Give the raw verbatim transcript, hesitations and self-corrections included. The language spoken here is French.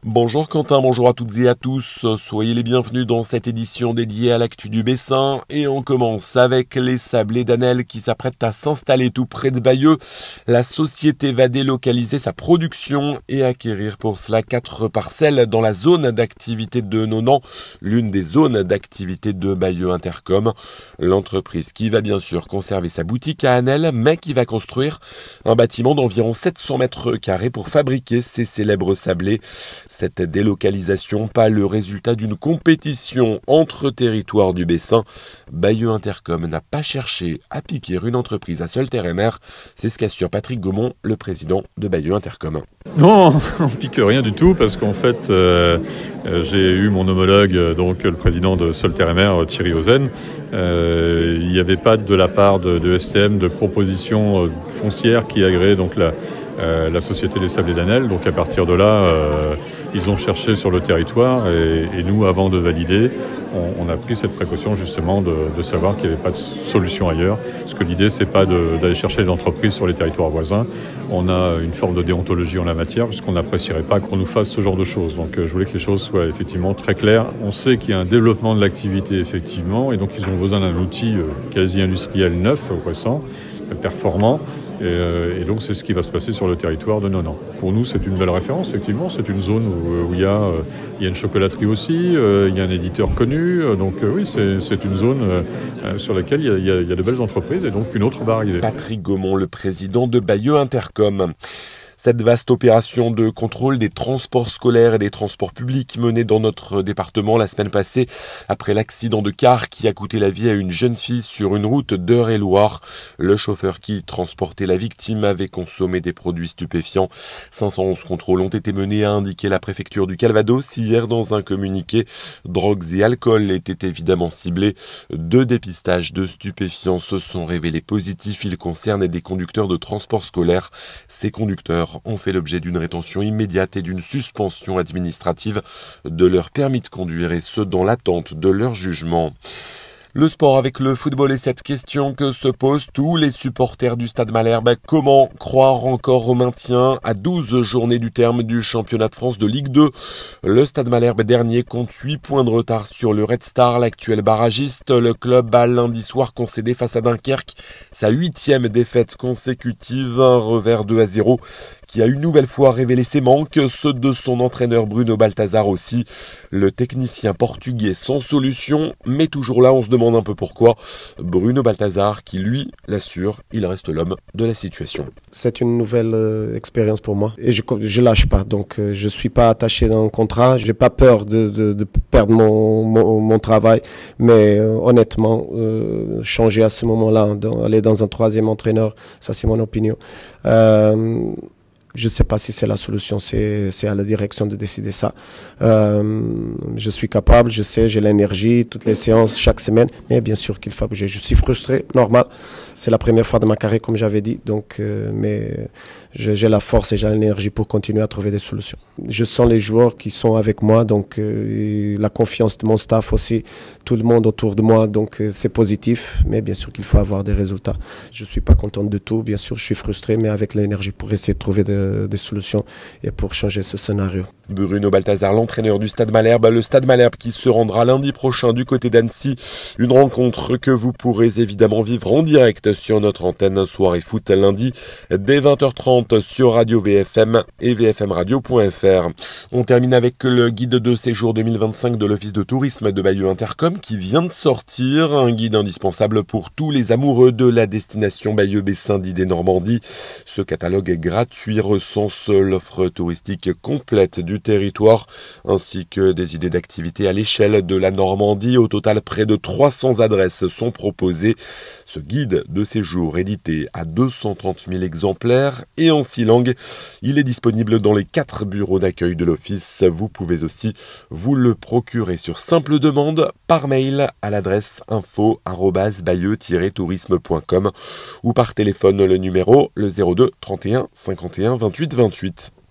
Bonjour Quentin, bonjour à toutes et à tous, soyez les bienvenus dans cette édition dédiée à l'actu du Bessin et on commence avec les Sablés d'Anel qui s'apprêtent à s'installer tout près de Bayeux. La société va délocaliser sa production et acquérir pour cela quatre parcelles dans la zone d'activité de Nonant, l'une des zones d'activité de Bayeux Intercom. L'entreprise qui va bien sûr conserver sa boutique à Anel mais qui va construire un bâtiment d'environ sept cents mètres carrés pour fabriquer ses célèbres sablés. Cette délocalisation, pas le résultat d'une compétition entre territoires du Bessin. Bayeux Intercom n'a pas cherché à piquer une entreprise à Solterre-et-Mer. C'est ce qu'assure Patrick Gaumont, le président de Bayeux Intercom. Non, on ne pique rien du tout parce qu'en fait, euh, j'ai eu mon homologue, donc le président de Solterre-et-Mer, Thierry Ozen. Euh, il n'y avait pas de la part de, de S T M de proposition foncière qui agréait donc la, euh, la société des Sablés d'Anel. Donc à partir de là, euh, ils ont cherché sur le territoire et, et nous, avant de valider, on, on a pris cette précaution justement de, de savoir qu'il n'y avait pas de solution ailleurs. Parce que l'idée, c'est pas de, d'aller chercher des entreprises sur les territoires voisins. On a une forme de déontologie en la matière puisqu'on n'apprécierait pas qu'on nous fasse ce genre de choses. Donc euh, je voulais que les choses soient effectivement très claires. On sait qu'il y a un développement de l'activité effectivement et donc ils ont besoin d'un outil euh, quasi industriel neuf, récent, performant. Et, euh, et donc c'est ce qui va se passer sur le territoire de Nonant. Pour nous, c'est une belle référence, effectivement. C'est une zone où, où il, y a, euh, il y a une chocolaterie aussi, euh, il y a un éditeur connu. Euh, donc euh, oui, c'est, c'est une zone euh, sur laquelle il y, a, il, y a, il y a de belles entreprises et donc une autre va arriver. Patrick Gaumont, le président de Bayeux Intercom. Cette vaste opération de contrôle des transports scolaires et des transports publics menée dans notre département la semaine passée après l'accident de car qui a coûté la vie à une jeune fille sur une route d'Eure-et-Loir. Le chauffeur qui transportait la victime avait consommé des produits stupéfiants. cinq cent onze contrôles ont été menés, a indiqué la préfecture du Calvados hier dans un communiqué. Drogues et alcool étaient évidemment ciblés. Deux dépistages de stupéfiants se sont révélés positifs. Ils concernent des conducteurs de transport scolaire. Ces conducteurs ont fait l'objet d'une rétention immédiate et d'une suspension administrative de leur permis de conduire et ce dans l'attente de leur jugement. Le sport avec le football et cette question que se posent tous les supporters du Stade Malherbe. Comment croire encore au maintien à douze journées du terme du championnat de France de Ligue deux? Le Stade Malherbe dernier compte huit points de retard sur le Red Star, l'actuel barragiste. Le club a lundi soir concédé face à Dunkerque sa huitième défaite consécutive, un revers deux à zéro qui a une nouvelle fois révélé ses manques, ceux de son entraîneur Bruno Balthazar aussi. Le technicien portugais sans solution, mais toujours là, on se demande un peu pourquoi. Bruno Balthazar qui, lui, l'assure, il reste l'homme de la situation. C'est une nouvelle euh, expérience pour moi et je je lâche pas, donc euh, je suis pas attaché dans un contrat, j'ai pas peur de, de, de perdre mon, mon, mon travail, mais euh, honnêtement, euh, changer à ce moment-là, dans, aller dans un troisième entraîneur, ça c'est mon opinion. Euh, Je ne sais pas si c'est la solution, c'est, c'est à la direction de décider ça. Euh, je suis capable, je sais, j'ai l'énergie, toutes les séances, chaque semaine, mais bien sûr qu'il faut bouger. Je suis frustré, normal. C'est la première fois de ma carrière, comme j'avais dit, donc, euh, mais je, j'ai la force et j'ai l'énergie pour continuer à trouver des solutions. Je sens les joueurs qui sont avec moi, donc euh, la confiance de mon staff aussi, tout le monde autour de moi, donc euh, c'est positif, mais bien sûr qu'il faut avoir des résultats. Je ne suis pas content de tout, bien sûr, je suis frustré, mais avec l'énergie pour essayer de trouver des des solutions et pour changer ce scénario. Bruno Balthazar, l'entraîneur du Stade Malherbe, le Stade Malherbe qui se rendra lundi prochain du côté d'Annecy, une rencontre que vous pourrez évidemment vivre en direct sur notre antenne Soirée Foot lundi dès vingt heures trente sur Radio V F M et v f m radio point f r. On termine avec le guide de séjour deux mille vingt-cinq de l'Office de tourisme de Bayeux Intercom qui vient de sortir, un guide indispensable pour tous les amoureux de la destination Bayeux-Bessin d'Idée Normandie. Ce catalogue est gratuit, recense l'offre touristique complète du territoire ainsi que des idées d'activités à l'échelle de la Normandie. Au total, près de trois cents adresses sont proposées. Ce guide de séjour édité à deux cent trente mille exemplaires et en six langues, il est disponible dans les quatre bureaux d'accueil de l'office. Vous pouvez aussi vous le procurer sur simple demande par mail à l'adresse info arobase bayeux tiret tourisme point com ou par téléphone le numéro le zéro deux trente et un cinquante et un vingt-huit vingt-huit.